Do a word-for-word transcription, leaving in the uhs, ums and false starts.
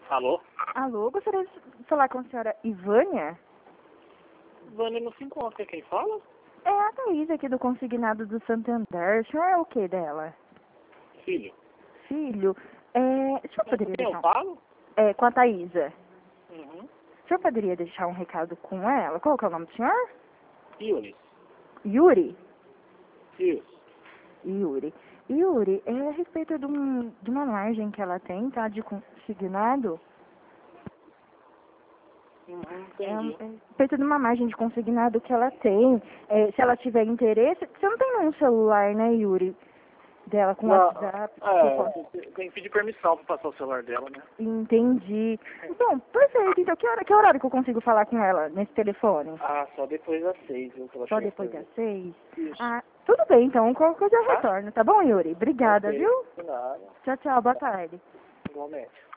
Alô? Alô, gostaria de falar com a senhora Ivânia? Vânia não se encontra, quem fala? É a Thaís aqui do Consignado do Santander. O senhor é o que dela? Filho. Filho? É, o senhor poderia Quem eu deixar um... falo? É, com a Thaísa. Uhum. O senhor poderia deixar um recado com ela? Qual que é o nome do senhor? Yuri. Yuri? Isso. Yuri. Yuri, é a respeito de, um, de uma margem que ela tem, tá? De consignado. Uhum, É, um- entendi. é a respeito de uma margem de consignado que ela tem. É, se ela tiver interesse... Você não tem nenhum celular, né, Yuri? Dela com Não, WhatsApp? que eu posso- é, tem tem que pedir permissão pra passar o celular dela, né? Entendi. Bom, perfeito. Então, que, hora, que horário que eu consigo falar com ela nesse telefone? Ah, só depois das seis, viu? que ela Só chega depois pra das mim. seis? Isso. Ah, tudo bem, então. Qualquer coisa eu Tá? retorno, tá bom, Yuri? Obrigada, Ok. viu? De nada. Tchau, tchau. Boa tarde. Igualmente.